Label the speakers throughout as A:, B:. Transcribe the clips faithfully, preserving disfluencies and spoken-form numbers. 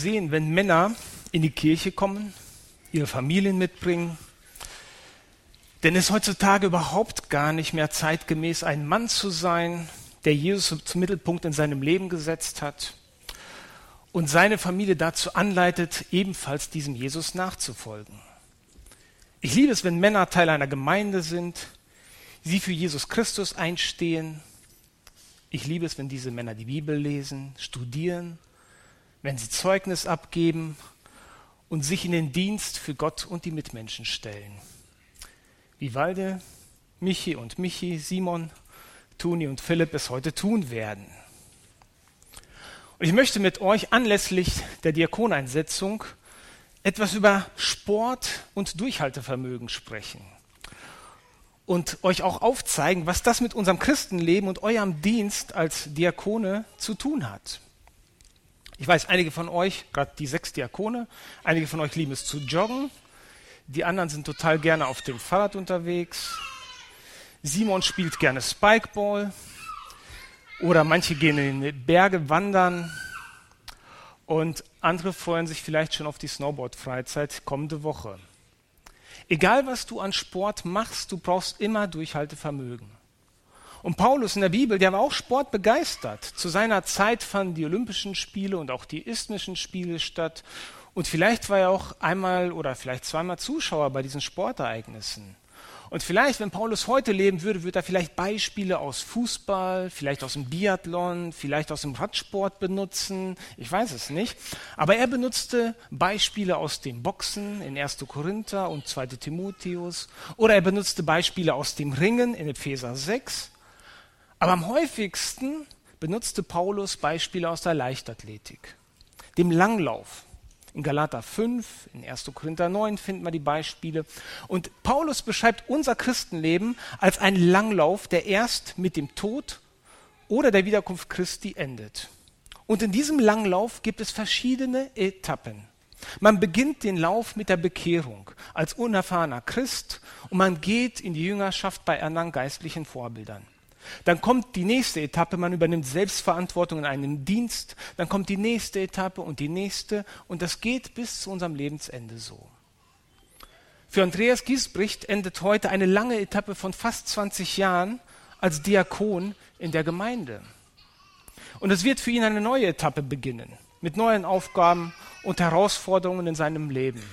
A: sehen, wenn Männer in die Kirche kommen, ihre Familien mitbringen. Denn es ist heutzutage überhaupt gar nicht mehr zeitgemäß, ein Mann zu sein, der Jesus zum Mittelpunkt in seinem Leben gesetzt hat und seine Familie dazu anleitet, ebenfalls diesem Jesus nachzufolgen. Ich liebe es, wenn Männer Teil einer Gemeinde sind, sie für Jesus Christus einstehen. Ich liebe es, wenn diese Männer die Bibel lesen, studieren, wenn sie Zeugnis abgeben und sich in den Dienst für Gott und die Mitmenschen stellen. Wie Walde, Michi und Michi, Simon, Toni und Philipp es heute tun werden. Und ich möchte mit euch anlässlich der Diakoneinsetzung etwas über Sport und Durchhaltevermögen sprechen und euch auch aufzeigen, was das mit unserem Christenleben und eurem Dienst als Diakone zu tun hat. Ich weiß, einige von euch, gerade die sechs Diakone, einige von euch lieben es zu joggen, die anderen sind total gerne auf dem Fahrrad unterwegs. Simon spielt gerne Spikeball oder manche gehen in die Berge wandern und andere freuen sich vielleicht schon auf die Snowboard-Freizeit kommende Woche. Egal, was du an Sport machst, du brauchst immer Durchhaltevermögen. Und Paulus in der Bibel, der war auch sportbegeistert. Zu seiner Zeit fanden die Olympischen Spiele und auch die Isthmischen Spiele statt. Und vielleicht war er auch einmal oder vielleicht zweimal Zuschauer bei diesen Sportereignissen. Und vielleicht, wenn Paulus heute leben würde, würde er vielleicht Beispiele aus Fußball, vielleicht aus dem Biathlon, vielleicht aus dem Radsport benutzen. Ich weiß es nicht. Aber er benutzte Beispiele aus dem Boxen in erster Korinther und zweiter Timotheus. Oder er benutzte Beispiele aus dem Ringen in Epheser sechs. Aber am häufigsten benutzte Paulus Beispiele aus der Leichtathletik, dem Langlauf. In Galater fünf, in erster Korinther neun finden wir die Beispiele. Und Paulus beschreibt unser Christenleben als einen Langlauf, der erst mit dem Tod oder der Wiederkunft Christi endet. Und in diesem Langlauf gibt es verschiedene Etappen. Man beginnt den Lauf mit der Bekehrung als unerfahrener Christ und man geht in die Jüngerschaft bei anderen geistlichen Vorbildern. Dann kommt die nächste Etappe, man übernimmt Selbstverantwortung in einem Dienst. Dann kommt die nächste Etappe und die nächste und das geht bis zu unserem Lebensende so. Für Andreas Giesbricht endet heute eine lange Etappe von fast zwanzig Jahren als Diakon in der Gemeinde. Und es wird für ihn eine neue Etappe beginnen, mit neuen Aufgaben und Herausforderungen in seinem Leben.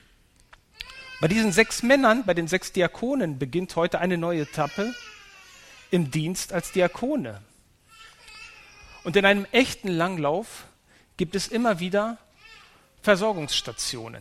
A: Bei diesen sechs Männern, bei den sechs Diakonen beginnt heute eine neue Etappe im Dienst als Diakone. Und in einem echten Langlauf gibt es immer wieder Versorgungsstationen,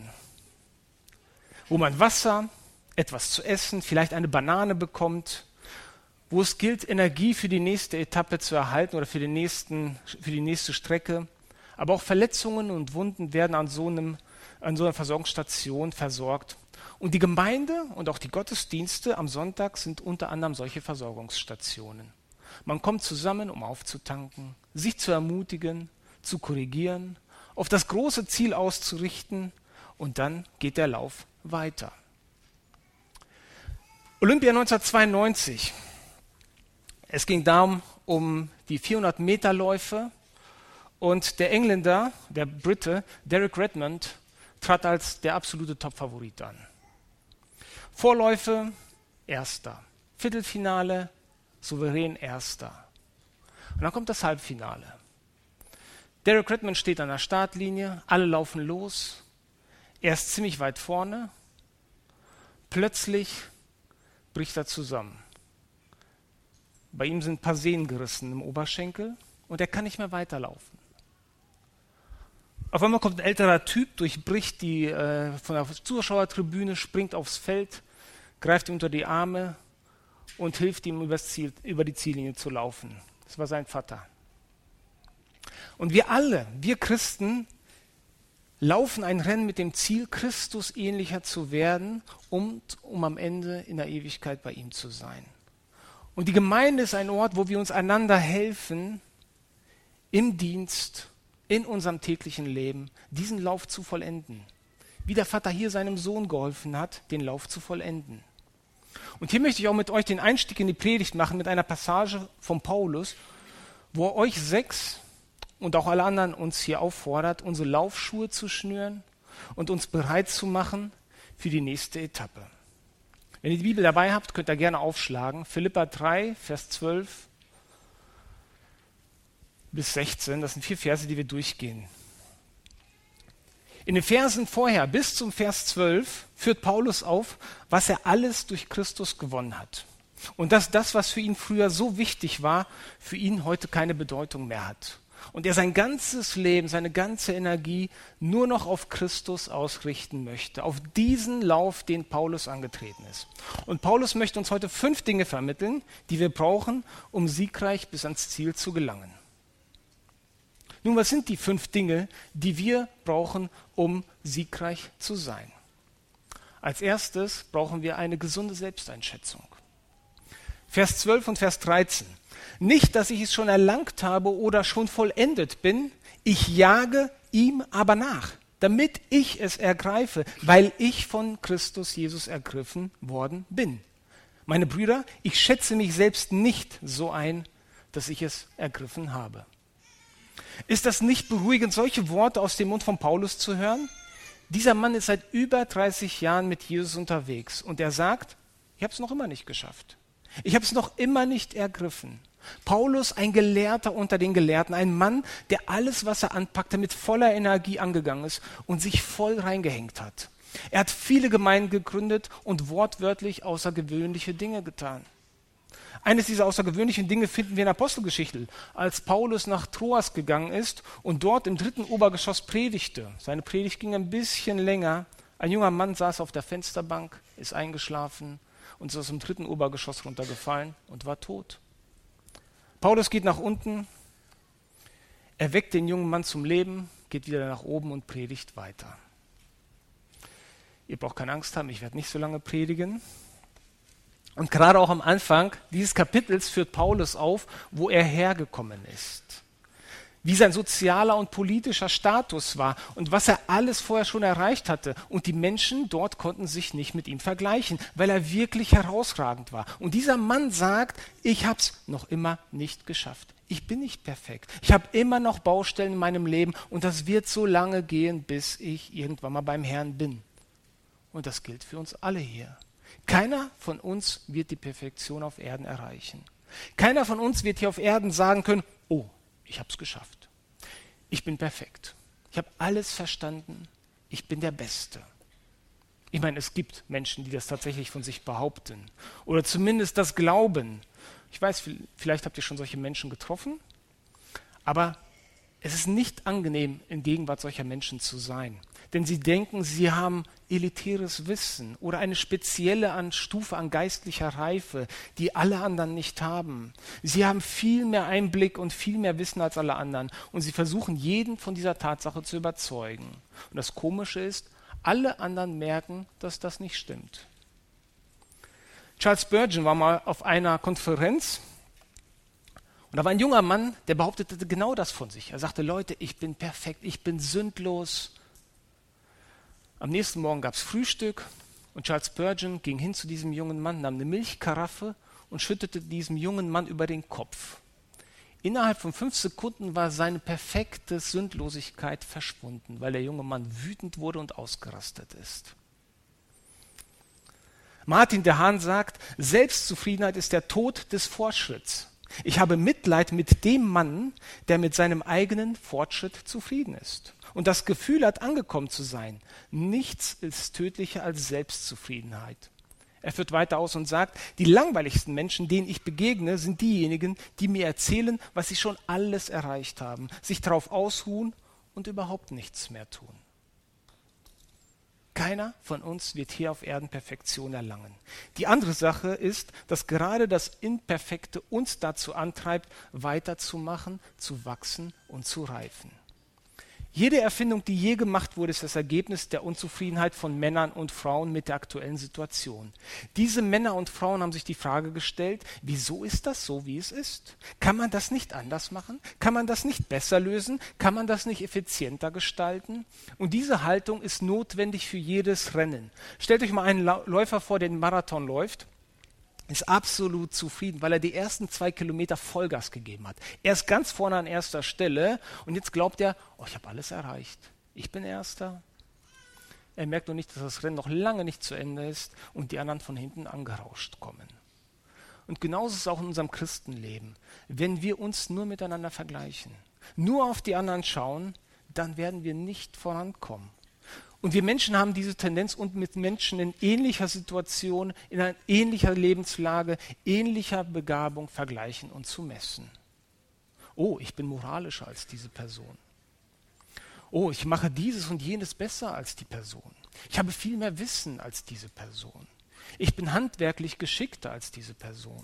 A: wo man Wasser, etwas zu essen, vielleicht eine Banane bekommt, wo es gilt, Energie für die nächste Etappe zu erhalten oder für, den nächsten, für die nächste Strecke. Aber auch Verletzungen und Wunden werden an so, einem, an so einer Versorgungsstation versorgt. Und die Gemeinde und auch die Gottesdienste am Sonntag sind unter anderem solche Versorgungsstationen. Man kommt zusammen, um aufzutanken, sich zu ermutigen, zu korrigieren, auf das große Ziel auszurichten und dann geht der Lauf weiter. Olympia neunzehnhundertzweiundneunzig. Es ging darum, um die vierhundert Meter Läufe und der Engländer, der Brite, Derek Redmond, trat als der absolute Top-Favorit an. Vorläufe, Erster. Viertelfinale, souverän Erster. Und dann kommt das Halbfinale. Derek Redmond steht an der Startlinie, alle laufen los. Er ist ziemlich weit vorne. Plötzlich bricht er zusammen. Bei ihm sind ein paar Sehnen gerissen im Oberschenkel und er kann nicht mehr weiterlaufen. Auf einmal kommt ein älterer Typ, durchbricht die äh, von der Zuschauertribüne, springt aufs Feld, greift ihm unter die Arme und hilft ihm übers Ziel, über die Ziellinie zu laufen. Das war sein Vater. Und wir alle, wir Christen, laufen ein Rennen mit dem Ziel, Christus ähnlicher zu werden, um, um am Ende in der Ewigkeit bei ihm zu sein. Und die Gemeinde ist ein Ort, wo wir uns einander helfen, im Dienst, in unserem täglichen Leben, diesen Lauf zu vollenden. Wie der Vater hier seinem Sohn geholfen hat, den Lauf zu vollenden. Und hier möchte ich auch mit euch den Einstieg in die Predigt machen mit einer Passage von Paulus, wo er euch sechs und auch alle anderen uns hier auffordert, unsere Laufschuhe zu schnüren und uns bereit zu machen für die nächste Etappe. Wenn ihr die Bibel dabei habt, könnt ihr gerne aufschlagen. Philipper drei, Vers zwölf bis sechzehn, das sind vier Verse, die wir durchgehen. In den Versen vorher bis zum Vers zwölf führt Paulus auf, was er alles durch Christus gewonnen hat. Und dass das, was für ihn früher so wichtig war, für ihn heute keine Bedeutung mehr hat. Und er sein ganzes Leben, seine ganze Energie nur noch auf Christus ausrichten möchte, auf diesen Lauf, den Paulus angetreten ist. Und Paulus möchte uns heute fünf Dinge vermitteln, die wir brauchen, um siegreich bis ans Ziel zu gelangen. Nun, was sind die fünf Dinge, die wir brauchen, um siegreich zu sein? Als erstes brauchen wir eine gesunde Selbsteinschätzung. Vers zwölf und Vers dreizehn. Nicht, dass ich es schon erlangt habe oder schon vollendet bin, ich jage ihm aber nach, damit ich es ergreife, weil ich von Christus Jesus ergriffen worden bin. Meine Brüder, ich schätze mich selbst nicht so ein, dass ich es ergriffen habe. Ist das nicht beruhigend, solche Worte aus dem Mund von Paulus zu hören? Dieser Mann ist seit über dreißig Jahren mit Jesus unterwegs und er sagt, ich habe es noch immer nicht geschafft. Ich habe es noch immer nicht ergriffen. Paulus, ein Gelehrter unter den Gelehrten, ein Mann, der alles, was er anpackte, mit voller Energie angegangen ist und sich voll reingehängt hat. Er hat viele Gemeinden gegründet und wortwörtlich außergewöhnliche Dinge getan. Eines dieser außergewöhnlichen Dinge finden wir in der Apostelgeschichte, als Paulus nach Troas gegangen ist und dort im dritten Obergeschoss predigte. Seine Predigt ging ein bisschen länger. Ein junger Mann saß auf der Fensterbank, ist eingeschlafen und ist aus dem dritten Obergeschoss runtergefallen und war tot. Paulus geht nach unten, er weckt den jungen Mann zum Leben, geht wieder nach oben und predigt weiter. Ihr braucht keine Angst haben, ich werde nicht so lange predigen. Und gerade auch am Anfang dieses Kapitels führt Paulus auf, wo er hergekommen ist. Wie sein sozialer und politischer Status war und was er alles vorher schon erreicht hatte. Und die Menschen dort konnten sich nicht mit ihm vergleichen, weil er wirklich herausragend war. Und dieser Mann sagt, ich habe es noch immer nicht geschafft. Ich bin nicht perfekt. Ich habe immer noch Baustellen in meinem Leben und das wird so lange gehen, bis ich irgendwann mal beim Herrn bin. Und das gilt für uns alle hier. Keiner von uns wird die Perfektion auf Erden erreichen. Keiner von uns wird hier auf Erden sagen können, oh, ich habe es geschafft. Ich bin perfekt. Ich habe alles verstanden. Ich bin der Beste. Ich meine, es gibt Menschen, die das tatsächlich von sich behaupten oder zumindest das glauben. Ich weiß, vielleicht habt ihr schon solche Menschen getroffen, aber es ist nicht angenehm, in Gegenwart solcher Menschen zu sein. Denn sie denken, sie haben elitäres Wissen oder eine spezielle an Stufe an geistlicher Reife, die alle anderen nicht haben. Sie haben viel mehr Einblick und viel mehr Wissen als alle anderen und sie versuchen, jeden von dieser Tatsache zu überzeugen. Und das Komische ist, alle anderen merken, dass das nicht stimmt. Charles Spurgeon war mal auf einer Konferenz und da war ein junger Mann, der behauptete genau das von sich. Er sagte, Leute, ich bin perfekt, ich bin sündlos. Am nächsten Morgen gab es Frühstück und Charles Spurgeon ging hin zu diesem jungen Mann, nahm eine Milchkaraffe und schüttete diesem jungen Mann über den Kopf. Innerhalb von fünf Sekunden war seine perfekte Sündlosigkeit verschwunden, weil der junge Mann wütend wurde und ausgerastet ist. Martin de Haan sagt, Selbstzufriedenheit ist der Tod des Fortschritts. Ich habe Mitleid mit dem Mann, der mit seinem eigenen Fortschritt zufrieden ist und das Gefühl hat, angekommen zu sein. Nichts ist tödlicher als Selbstzufriedenheit. Er führt weiter aus und sagt, die langweiligsten Menschen, denen ich begegne, sind diejenigen, die mir erzählen, was sie schon alles erreicht haben, sich darauf ausruhen und überhaupt nichts mehr tun. Keiner von uns wird hier auf Erden Perfektion erlangen. Die andere Sache ist, dass gerade das Imperfekte uns dazu antreibt, weiterzumachen, zu wachsen und zu reifen. Jede Erfindung, die je gemacht wurde, ist das Ergebnis der Unzufriedenheit von Männern und Frauen mit der aktuellen Situation. Diese Männer und Frauen haben sich die Frage gestellt, wieso ist das so, wie es ist? Kann man das nicht anders machen? Kann man das nicht besser lösen? Kann man das nicht effizienter gestalten? Und diese Haltung ist notwendig für jedes Rennen. Stellt euch mal einen Läufer vor, der den Marathon läuft. ist absolut zufrieden, weil er die ersten zwei Kilometer Vollgas gegeben hat. Er ist ganz vorne an erster Stelle und jetzt glaubt er, oh, ich habe alles erreicht. Ich bin Erster. Er merkt nur nicht, dass das Rennen noch lange nicht zu Ende ist und die anderen von hinten angerauscht kommen. Und genauso ist es auch in unserem Christenleben. Wenn wir uns nur miteinander vergleichen, nur auf die anderen schauen, dann werden wir nicht vorankommen. Und wir Menschen haben diese Tendenz, und mit Menschen in ähnlicher Situation, in einer ähnlicher Lebenslage, ähnlicher Begabung vergleichen und zu messen. Oh, ich bin moralischer als diese Person. Oh, ich mache dieses und jenes besser als die Person. Ich habe viel mehr Wissen als diese Person. Ich bin handwerklich geschickter als diese Person.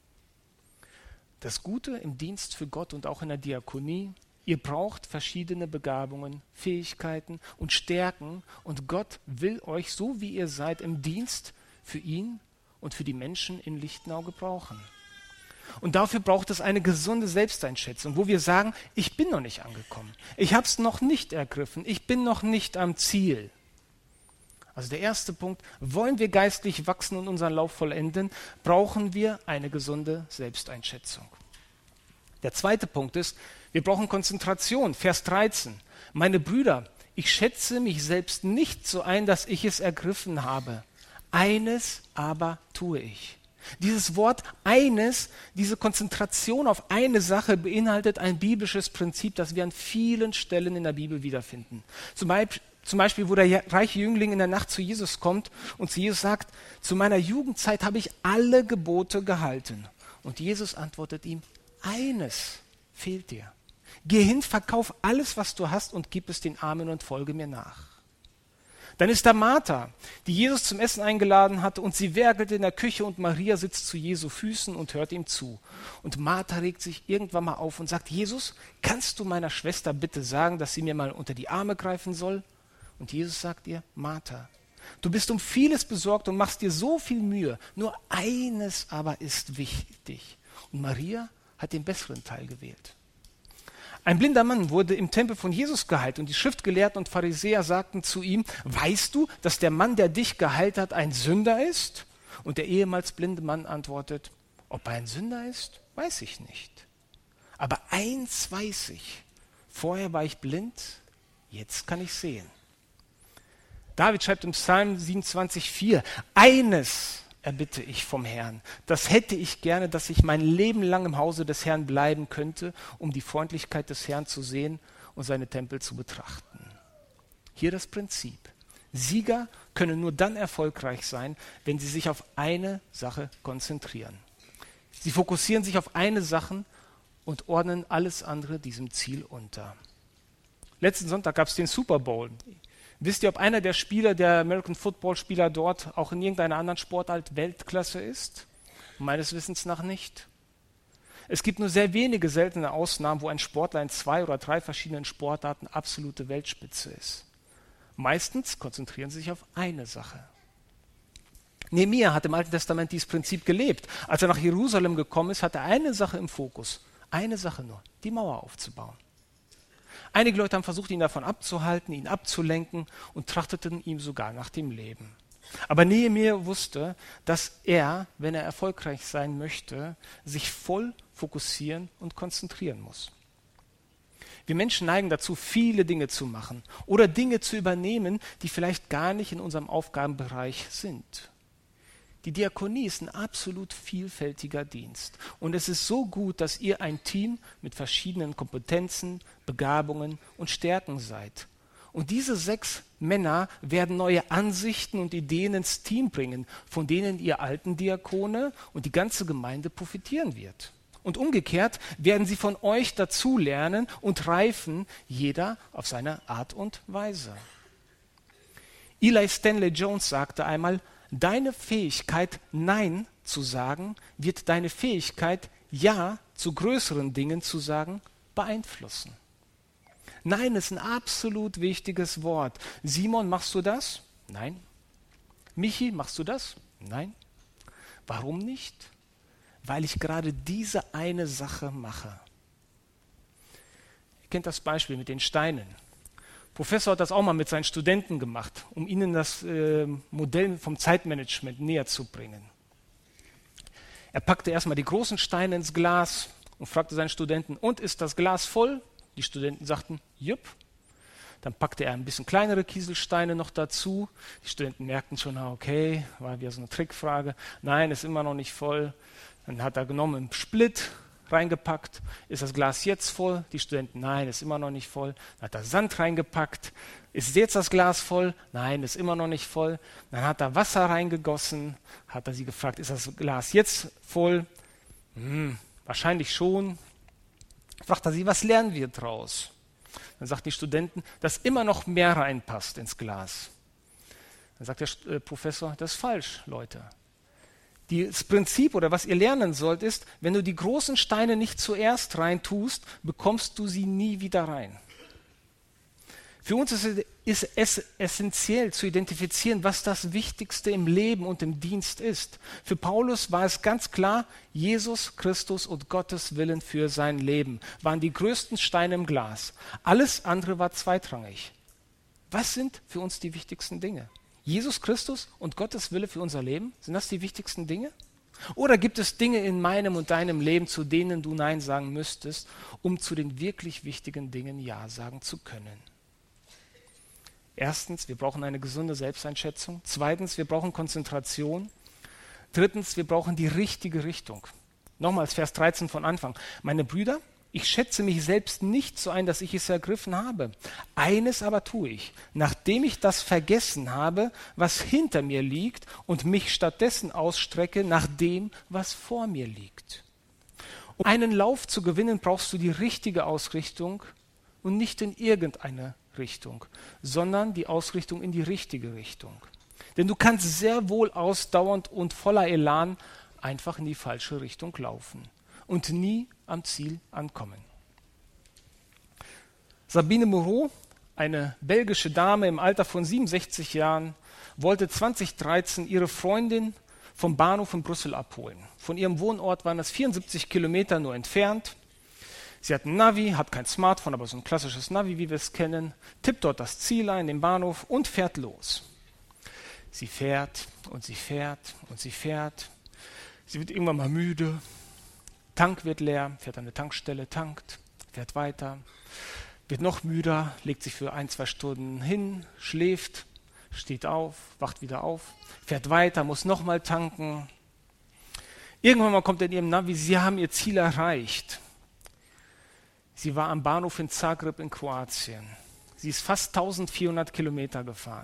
A: Das Gute im Dienst für Gott und auch in der Diakonie: Ihr braucht verschiedene Begabungen, Fähigkeiten und Stärken, und Gott will euch, so wie ihr seid, im Dienst für ihn und für die Menschen in Lichtenau gebrauchen. Und dafür braucht es eine gesunde Selbsteinschätzung, wo wir sagen, ich bin noch nicht angekommen, ich habe es noch nicht ergriffen, ich bin noch nicht am Ziel. Also der erste Punkt: Wollen wir geistlich wachsen und unseren Lauf vollenden, brauchen wir eine gesunde Selbsteinschätzung. Der zweite Punkt ist, wir brauchen Konzentration. Vers dreizehn. Meine Brüder, ich schätze mich selbst nicht so ein, dass ich es ergriffen habe. Eines aber tue ich. Dieses Wort eines, diese Konzentration auf eine Sache beinhaltet ein biblisches Prinzip, das wir an vielen Stellen in der Bibel wiederfinden. Zum Beispiel, zum Beispiel, wo der reiche Jüngling in der Nacht zu Jesus kommt und zu Jesus sagt, zu meiner Jugendzeit habe ich alle Gebote gehalten. Und Jesus antwortet ihm, eines fehlt dir. Geh hin, verkauf alles, was du hast, und gib es den Armen und folge mir nach. Dann ist da Martha, die Jesus zum Essen eingeladen hatte, und sie werkelte in der Küche, und Maria sitzt zu Jesu Füßen und hört ihm zu. Und Martha regt sich irgendwann mal auf und sagt, Jesus, kannst du meiner Schwester bitte sagen, dass sie mir mal unter die Arme greifen soll? Und Jesus sagt ihr, Martha, du bist um vieles besorgt und machst dir so viel Mühe, nur eines aber ist wichtig. Und Maria hat den besseren Teil gewählt. Ein blinder Mann wurde im Tempel von Jesus geheilt, und die Schriftgelehrten und Pharisäer sagten zu ihm, weißt du, dass der Mann, der dich geheilt hat, ein Sünder ist? Und der ehemals blinde Mann antwortet, ob er ein Sünder ist, weiß ich nicht. Aber eins weiß ich, vorher war ich blind, jetzt kann ich sehen. David schreibt im Psalm siebenundzwanzig, vier, eines erbitte ich vom Herrn. Das hätte ich gerne, dass ich mein Leben lang im Hause des Herrn bleiben könnte, um die Freundlichkeit des Herrn zu sehen und seine Tempel zu betrachten. Hier das Prinzip. Sieger können nur dann erfolgreich sein, wenn sie sich auf eine Sache konzentrieren. Sie fokussieren sich auf eine Sache und ordnen alles andere diesem Ziel unter. Letzten Sonntag gab es den Super Bowl. Wisst ihr, ob einer der Spieler, der American Football Spieler dort auch in irgendeiner anderen Sportart Weltklasse ist? Meines Wissens nach nicht. Es gibt nur sehr wenige seltene Ausnahmen, wo ein Sportler in zwei oder drei verschiedenen Sportarten absolute Weltspitze ist. Meistens konzentrieren sie sich auf eine Sache. Nehemia hat im Alten Testament dieses Prinzip gelebt. Als er nach Jerusalem gekommen ist, hatte er eine Sache im Fokus. Eine Sache nur, die Mauer aufzubauen. Einige Leute haben versucht, ihn davon abzuhalten, ihn abzulenken und trachteten ihm sogar nach dem Leben. Aber Nehemia wusste, dass er, wenn er erfolgreich sein möchte, sich voll fokussieren und konzentrieren muss. Wir Menschen neigen dazu, viele Dinge zu machen oder Dinge zu übernehmen, die vielleicht gar nicht in unserem Aufgabenbereich sind. Die Diakonie ist ein absolut vielfältiger Dienst. Und es ist so gut, dass ihr ein Team mit verschiedenen Kompetenzen, Begabungen und Stärken seid. Und diese sechs Männer werden neue Ansichten und Ideen ins Team bringen, von denen ihr alten Diakone und die ganze Gemeinde profitieren wird. Und umgekehrt werden sie von euch dazulernen und reifen, jeder auf seine Art und Weise. Eli Stanley Jones sagte einmal, deine Fähigkeit, Nein zu sagen, wird deine Fähigkeit, Ja zu größeren Dingen zu sagen, beeinflussen. Nein ist ein absolut wichtiges Wort. Simon, machst du das? Nein. Michi, machst du das? Nein. Warum nicht? Weil ich gerade diese eine Sache mache. Ihr kennt das Beispiel mit den Steinen. Professor hat das auch mal mit seinen Studenten gemacht, um ihnen das äh, Modell vom Zeitmanagement näher zu bringen. Er packte erstmal die großen Steine ins Glas und fragte seinen Studenten, und ist das Glas voll? Die Studenten sagten, jupp. Dann packte er ein bisschen kleinere Kieselsteine noch dazu. Die Studenten merkten schon, okay, war wieder so eine Trickfrage. Nein, ist immer noch nicht voll. Dann hat er genommen einen Split reingepackt. Ist das Glas jetzt voll? Die Studenten, nein, ist immer noch nicht voll. Dann hat er Sand reingepackt. Ist jetzt das Glas voll? Nein, ist immer noch nicht voll. Dann hat er Wasser reingegossen. Hat er sie gefragt, ist das Glas jetzt voll? Hm, wahrscheinlich schon. Fragt er sie, was lernen wir draus? Dann sagt die Studenten, dass immer noch mehr reinpasst ins Glas. Dann sagt der äh, Professor, das ist falsch, Leute. Das Prinzip oder was ihr lernen sollt ist, wenn du die großen Steine nicht zuerst reintust, bekommst du sie nie wieder rein. Für uns ist es essentiell zu identifizieren, was das Wichtigste im Leben und im Dienst ist. Für Paulus war es ganz klar, Jesus Christus und Gottes Willen für sein Leben waren die größten Steine im Glas. Alles andere war zweitrangig. Was sind für uns die wichtigsten Dinge? Jesus Christus und Gottes Wille für unser Leben? Sind das die wichtigsten Dinge? Oder gibt es Dinge in meinem und deinem Leben, zu denen du Nein sagen müsstest, um zu den wirklich wichtigen Dingen Ja sagen zu können? Erstens, wir brauchen eine gesunde Selbsteinschätzung. Zweitens, wir brauchen Konzentration. Drittens, wir brauchen die richtige Richtung. Nochmals Vers dreizehn von Anfang. Meine Brüder, ich schätze mich selbst nicht so ein, dass ich es ergriffen habe. Eines aber tue ich, nachdem ich das vergessen habe, was hinter mir liegt und mich stattdessen ausstrecke nach dem, was vor mir liegt. Um einen Lauf zu gewinnen, brauchst du die richtige Ausrichtung und nicht in irgendeine Richtung, sondern die Ausrichtung in die richtige Richtung. Denn du kannst sehr wohl ausdauernd und voller Elan einfach in die falsche Richtung laufen und nie am Ziel ankommen. Sabine Moreau, eine belgische Dame im Alter von siebenundsechzig Jahren, wollte zwanzig dreizehn ihre Freundin vom Bahnhof in Brüssel abholen. Von ihrem Wohnort waren es vierundsiebzig Kilometer nur entfernt. Sie hat ein Navi, hat kein Smartphone, aber so ein klassisches Navi, wie wir es kennen, tippt dort das Ziel ein, den Bahnhof und fährt los. Sie fährt und sie fährt und sie fährt. Sie wird irgendwann mal müde. Tank wird leer, fährt an eine Tankstelle, tankt, fährt weiter, wird noch müder, legt sich für ein, zwei Stunden hin, schläft, steht auf, wacht wieder auf, fährt weiter, muss nochmal tanken. Irgendwann mal kommt in ihrem Navi, sie haben ihr Ziel erreicht. Sie war am Bahnhof in Zagreb in Kroatien. Sie ist fast eintausendvierhundert Kilometer gefahren.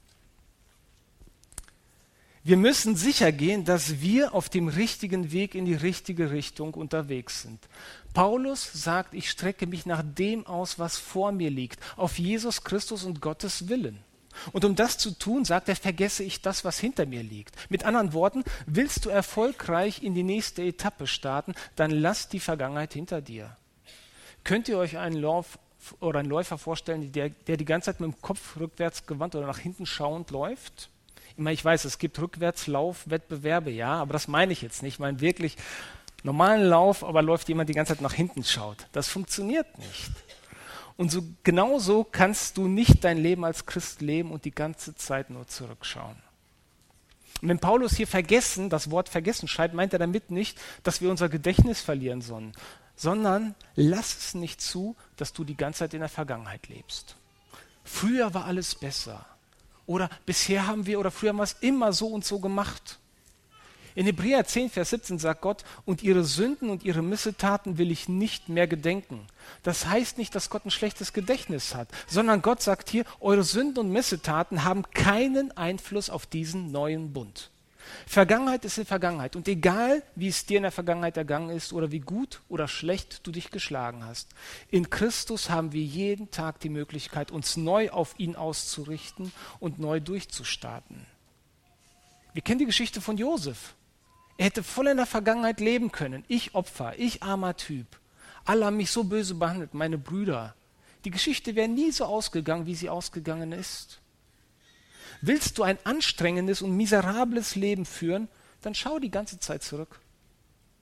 A: Wir müssen sicher gehen, dass wir auf dem richtigen Weg in die richtige Richtung unterwegs sind. Paulus sagt, ich strecke mich nach dem aus, was vor mir liegt, auf Jesus Christus und Gottes Willen. Und um das zu tun, sagt er, vergesse ich das, was hinter mir liegt. Mit anderen Worten, willst du erfolgreich in die nächste Etappe starten, dann lass die Vergangenheit hinter dir. Könnt ihr euch einen Lauf oder einen Läufer vorstellen, der, der die ganze Zeit mit dem Kopf rückwärts gewandt oder nach hinten schauend läuft? Ich meine, ich weiß, es gibt Rückwärtslaufwettbewerbe, ja, aber das meine ich jetzt nicht. Ich meine wirklich normalen Lauf, aber läuft jemand die ganze Zeit nach hinten schaut. Das funktioniert nicht. Und so genauso kannst du nicht dein Leben als Christ leben und die ganze Zeit nur zurückschauen. Und wenn Paulus hier vergessen, das Wort vergessen schreibt, meint er damit nicht, dass wir unser Gedächtnis verlieren sollen, sondern lass es nicht zu, dass du die ganze Zeit in der Vergangenheit lebst. Früher war alles besser. Oder bisher haben wir oder früher haben wir es immer so und so gemacht. In Hebräer zehn, Vers siebzehn sagt Gott, und ihre Sünden und ihre Missetaten will ich nicht mehr gedenken. Das heißt nicht, dass Gott ein schlechtes Gedächtnis hat, sondern Gott sagt hier, eure Sünden und Missetaten haben keinen Einfluss auf diesen neuen Bund. Vergangenheit ist in Vergangenheit und egal, wie es dir in der Vergangenheit ergangen ist oder wie gut oder schlecht du dich geschlagen hast, in Christus haben wir jeden Tag die Möglichkeit, uns neu auf ihn auszurichten und neu durchzustarten. Wir kennen die Geschichte von Josef. Er hätte voll in der Vergangenheit leben können. Ich Opfer, ich armer Typ. Alle haben mich so böse behandelt, meine Brüder. Die Geschichte wäre nie so ausgegangen, wie sie ausgegangen ist. Willst du ein anstrengendes und miserables Leben führen, dann schau die ganze Zeit zurück.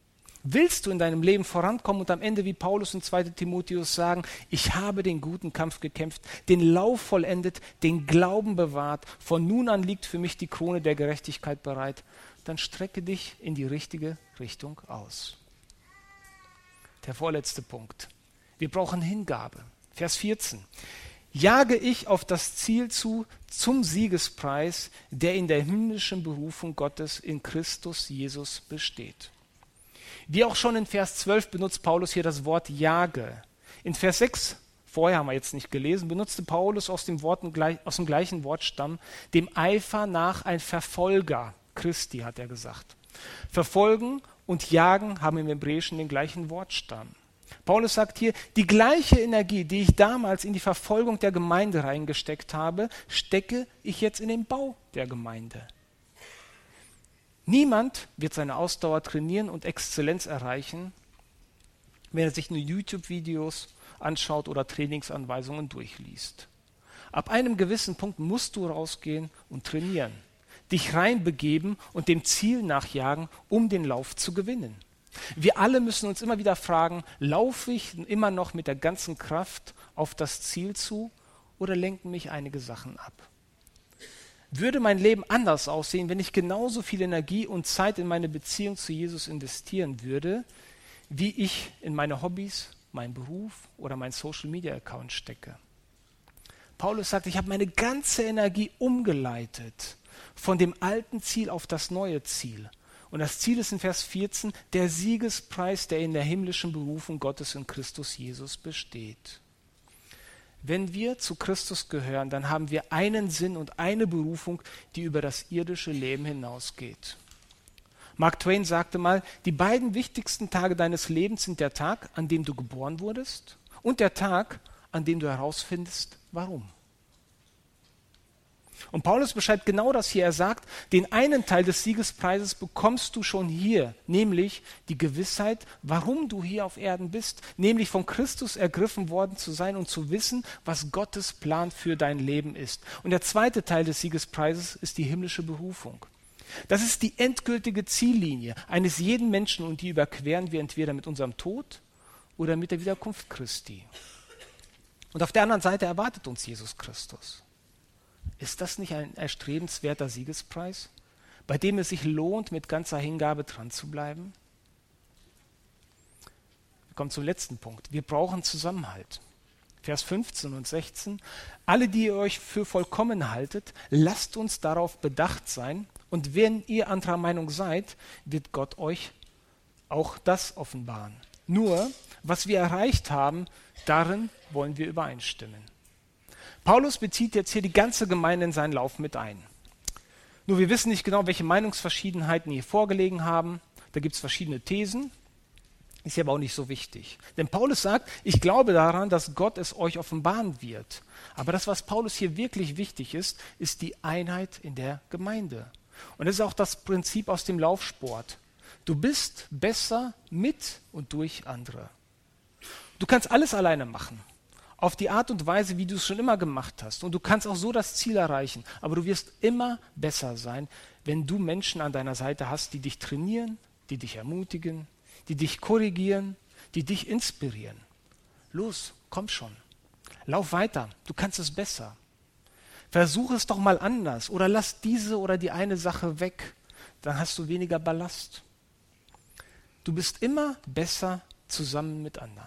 A: Willst du in deinem Leben vorankommen und am Ende, wie Paulus in zweiten Timotheus sagen, ich habe den guten Kampf gekämpft, den Lauf vollendet, den Glauben bewahrt, von nun an liegt für mich die Krone der Gerechtigkeit bereit, dann strecke dich in die richtige Richtung aus. Der vorletzte Punkt. Wir brauchen Hingabe. Vers vierzehn. Jage ich auf das Ziel zu, zum Siegespreis, der in der himmlischen Berufung Gottes in Christus Jesus besteht. Wie auch schon in Vers zwölf benutzt Paulus hier das Wort jage. In Vers sechs, vorher haben wir jetzt nicht gelesen, benutzte Paulus aus dem, Worten, aus dem gleichen Wortstamm, dem Eifer nach ein Verfolger Christi, hat er gesagt. Verfolgen und jagen haben im Hebräischen den gleichen Wortstamm. Paulus sagt hier, die gleiche Energie, die ich damals in die Verfolgung der Gemeinde reingesteckt habe, stecke ich jetzt in den Bau der Gemeinde. Niemand wird seine Ausdauer trainieren und Exzellenz erreichen, wenn er sich nur YouTube-Videos anschaut oder Trainingsanweisungen durchliest. Ab einem gewissen Punkt musst du rausgehen und trainieren, dich reinbegeben und dem Ziel nachjagen, um den Lauf zu gewinnen. Wir alle müssen uns immer wieder fragen, laufe ich immer noch mit der ganzen Kraft auf das Ziel zu oder lenken mich einige Sachen ab? Würde mein Leben anders aussehen, wenn ich genauso viel Energie und Zeit in meine Beziehung zu Jesus investieren würde, wie ich in meine Hobbys, meinen Beruf oder meinen Social-Media-Account stecke? Paulus sagt, ich habe meine ganze Energie umgeleitet von dem alten Ziel auf das neue Ziel. Und das Ziel ist in Vers vierzehn, der Siegespreis, der in der himmlischen Berufung Gottes in Christus Jesus besteht. Wenn wir zu Christus gehören, dann haben wir einen Sinn und eine Berufung, die über das irdische Leben hinausgeht. Mark Twain sagte mal, die beiden wichtigsten Tage deines Lebens sind der Tag, an dem du geboren wurdest und der Tag, an dem du herausfindest, warum. Und Paulus beschreibt genau das hier. Er sagt, den einen Teil des Siegespreises bekommst du schon hier, nämlich die Gewissheit, warum du hier auf Erden bist, nämlich von Christus ergriffen worden zu sein und zu wissen, was Gottes Plan für dein Leben ist. Und der zweite Teil des Siegespreises ist die himmlische Berufung. Das ist die endgültige Ziellinie eines jeden Menschen und die überqueren wir entweder mit unserem Tod oder mit der Wiederkunft Christi. Und auf der anderen Seite erwartet uns Jesus Christus. Ist das nicht ein erstrebenswerter Siegespreis, bei dem es sich lohnt, mit ganzer Hingabe dran zu bleiben? Wir kommen zum letzten Punkt. Wir brauchen Zusammenhalt. Vers fünfzehn und sechzehn. Alle, die ihr euch für vollkommen haltet, lasst uns darauf bedacht sein. Und wenn ihr anderer Meinung seid, wird Gott euch auch das offenbaren. Nur, was wir erreicht haben, darin wollen wir übereinstimmen. Paulus bezieht jetzt hier die ganze Gemeinde in seinen Lauf mit ein. Nur wir wissen nicht genau, welche Meinungsverschiedenheiten hier vorgelegen haben. Da gibt es verschiedene Thesen. Ist ja aber auch nicht so wichtig. Denn Paulus sagt, ich glaube daran, dass Gott es euch offenbaren wird. Aber das, was Paulus hier wirklich wichtig ist, ist die Einheit in der Gemeinde. Und das ist auch das Prinzip aus dem Laufsport. Du bist besser mit und durch andere. Du kannst alles alleine machen. Auf die Art und Weise, wie du es schon immer gemacht hast. Und du kannst auch so das Ziel erreichen. Aber du wirst immer besser sein, wenn du Menschen an deiner Seite hast, die dich trainieren, die dich ermutigen, die dich korrigieren, die dich inspirieren. Los, komm schon. Lauf weiter, du kannst es besser. Versuch es doch mal anders oder lass diese oder die eine Sache weg. Dann hast du weniger Ballast. Du bist immer besser zusammen mit anderen.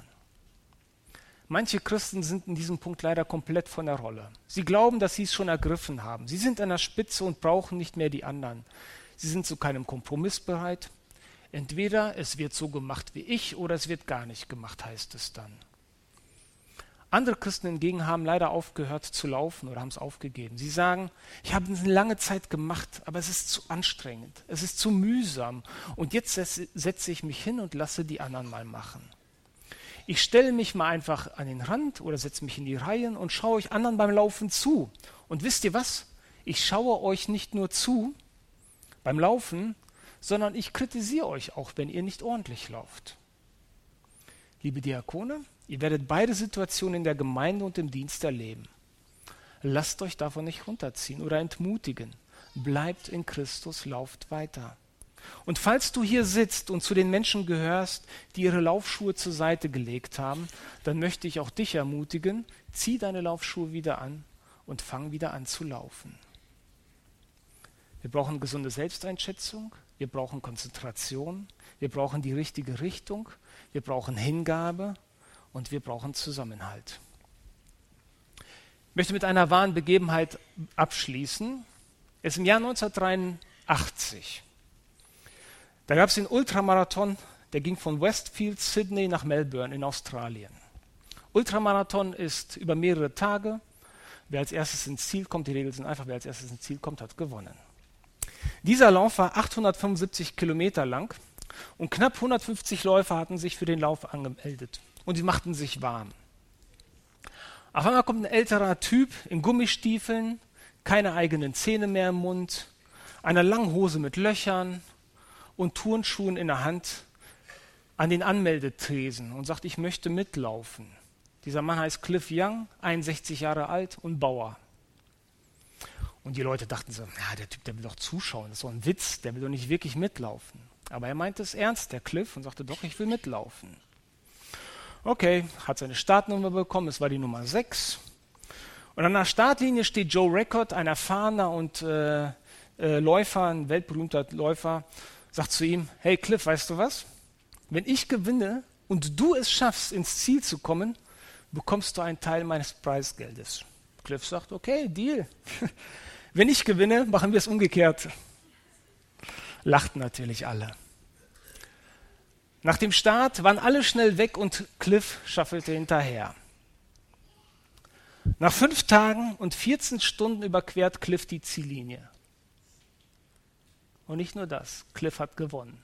A: Manche Christen sind in diesem Punkt leider komplett von der Rolle. Sie glauben, dass sie es schon ergriffen haben. Sie sind an der Spitze und brauchen nicht mehr die anderen. Sie sind zu keinem Kompromiss bereit. Entweder es wird so gemacht wie ich oder es wird gar nicht gemacht, heißt es dann. Andere Christen hingegen haben leider aufgehört zu laufen oder haben es aufgegeben. Sie sagen, ich habe es eine lange Zeit gemacht, aber es ist zu anstrengend, es ist zu mühsam und jetzt setze ich mich hin und lasse die anderen mal machen. Ich stelle mich mal einfach an den Rand oder setze mich in die Reihen und schaue euch anderen beim Laufen zu. Und wisst ihr was? Ich schaue euch nicht nur zu beim Laufen, sondern ich kritisiere euch auch, wenn ihr nicht ordentlich lauft. Liebe Diakone, ihr werdet beide Situationen in der Gemeinde und im Dienst erleben. Lasst euch davon nicht runterziehen oder entmutigen. Bleibt in Christus, lauft weiter. Und falls du hier sitzt und zu den Menschen gehörst, die ihre Laufschuhe zur Seite gelegt haben, dann möchte ich auch dich ermutigen, zieh deine Laufschuhe wieder an und fang wieder an zu laufen. Wir brauchen gesunde Selbsteinschätzung, wir brauchen Konzentration, wir brauchen die richtige Richtung, wir brauchen Hingabe und wir brauchen Zusammenhalt. Ich möchte mit einer wahren Begebenheit abschließen. Es ist im Jahr neunzehnhundertdreiundachtzig. Da gab es den Ultramarathon, der ging von Westfield, Sydney nach Melbourne in Australien. Ultramarathon ist über mehrere Tage. Wer als erstes ins Ziel kommt, die Regeln sind einfach, wer als erstes ins Ziel kommt, hat gewonnen. Dieser Lauf war achthundertfünfundsiebzig Kilometer lang und knapp hundertfünfzig Läufer hatten sich für den Lauf angemeldet und sie machten sich warm. Auf einmal kommt ein älterer Typ in Gummistiefeln, keine eigenen Zähne mehr im Mund, einer langen Hose mit Löchern und Turnschuhen in der Hand an den Anmeldetresen und sagt, ich möchte mitlaufen. Dieser Mann heißt Cliff Young, einundsechzig Jahre alt und Bauer. Und die Leute dachten so, ja, der Typ, der will doch zuschauen, das ist doch ein Witz, der will doch nicht wirklich mitlaufen. Aber er meinte es ernst, der Cliff, und sagte, doch, ich will mitlaufen. Okay, hat seine Startnummer bekommen, es war die Nummer sechs. Und an der Startlinie steht Joe Record, ein erfahrener und äh, äh, Läufer, ein weltberühmter Läufer, sagt zu ihm, hey Cliff, weißt du was? Wenn ich gewinne und du es schaffst, ins Ziel zu kommen, bekommst du einen Teil meines Preisgeldes. Cliff sagt, okay, Deal. Wenn ich gewinne, machen wir es umgekehrt. Lachten natürlich alle. Nach dem Start waren alle schnell weg und Cliff schaffelte hinterher. Nach fünf Tagen und vierzehn Stunden überquert Cliff die Ziellinie. Und nicht nur das, Cliff hat gewonnen.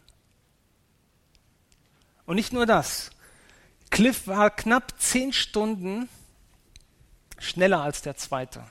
A: Und nicht nur das, Cliff war knapp zehn Stunden schneller als der Zweite.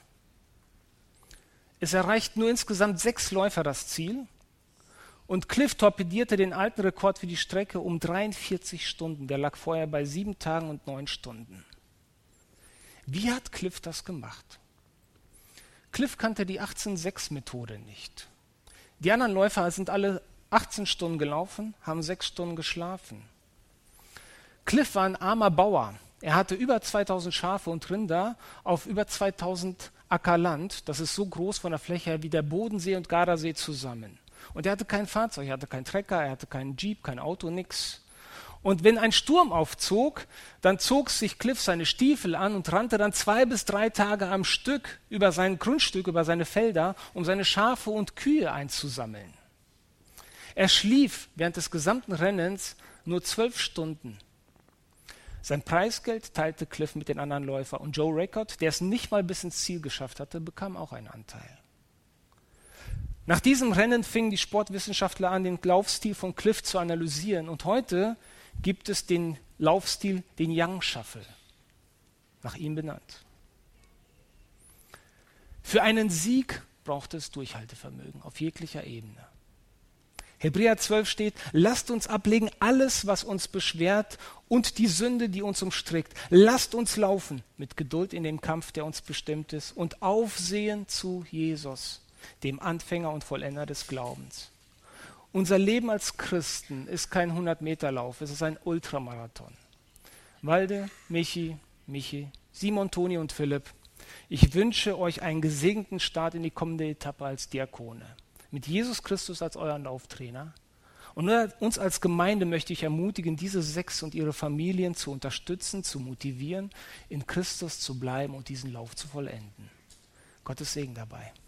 A: Es erreichten nur insgesamt sechs Läufer das Ziel und Cliff torpedierte den alten Rekord für die Strecke um dreiundvierzig Stunden. Der lag vorher bei sieben Tagen und neun Stunden. Wie hat Cliff das gemacht? Cliff kannte die achtzehn sechs Methode nicht. Die anderen Läufer sind alle achtzehn Stunden gelaufen, haben sechs Stunden geschlafen. Cliff war ein armer Bauer. Er hatte über zweitausend Schafe und Rinder auf über zweitausend Acker Land. Das ist so groß von der Fläche her wie der Bodensee und Gardasee zusammen. Und er hatte kein Fahrzeug, er hatte keinen Trecker, er hatte keinen Jeep, kein Auto, nix. Und wenn ein Sturm aufzog, dann zog sich Cliff seine Stiefel an und rannte dann zwei bis drei Tage am Stück über sein Grundstück, über seine Felder, um seine Schafe und Kühe einzusammeln. Er schlief während des gesamten Rennens nur zwölf Stunden. Sein Preisgeld teilte Cliff mit den anderen Läufern und Joe Record, der es nicht mal bis ins Ziel geschafft hatte, bekam auch einen Anteil. Nach diesem Rennen fingen die Sportwissenschaftler an, den Laufstil von Cliff zu analysieren und heute gibt es den Laufstil, den Young Shuffle, nach ihm benannt. Für einen Sieg braucht es Durchhaltevermögen auf jeglicher Ebene. Hebräer zwölf steht, lasst uns ablegen alles, was uns beschwert und die Sünde, die uns umstrickt. Lasst uns laufen mit Geduld in dem Kampf, der uns bestimmt ist und aufsehen zu Jesus, dem Anfänger und Vollender des Glaubens. Unser Leben als Christen ist kein hundert-Meter-Lauf, es ist ein Ultramarathon. Walde, Michi, Michi, Simon, Toni und Philipp, ich wünsche euch einen gesegneten Start in die kommende Etappe als Diakone. Mit Jesus Christus als euren Lauftrainer. Und uns als Gemeinde möchte ich ermutigen, diese sechs und ihre Familien zu unterstützen, zu motivieren, in Christus zu bleiben und diesen Lauf zu vollenden. Gottes Segen dabei.